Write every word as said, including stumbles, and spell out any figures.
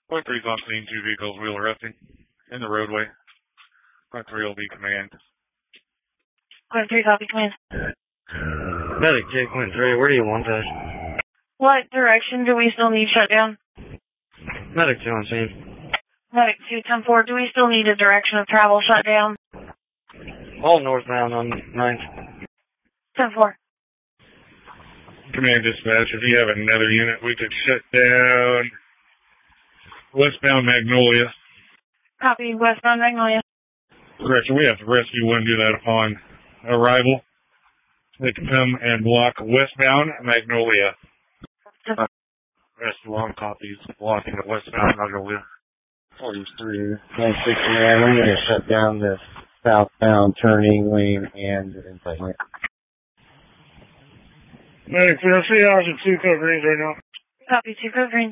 Point three's on scene, two vehicles, wheel arresting in the roadway. Point three will be command. Point three, copy, command. Medic J Point three, where do you want us? What direction do we still need shut down? Medic two on scene. Medic two, ten four, do we still need a direction of travel shut down? All northbound on ninth. ten four. Command dispatch, if you have another unit, we could shut down westbound Magnolia. Copy, westbound Magnolia. Correction, we have to rescue one, do that upon arrival. They can come and block westbound Magnolia. Rescue one copies, blocking the westbound Magnolia. forty-three, ninety-six, man, we need to shut down this southbound turning lane and intake lane. Medic, I see ours at two code greens right now. Copy, two code green.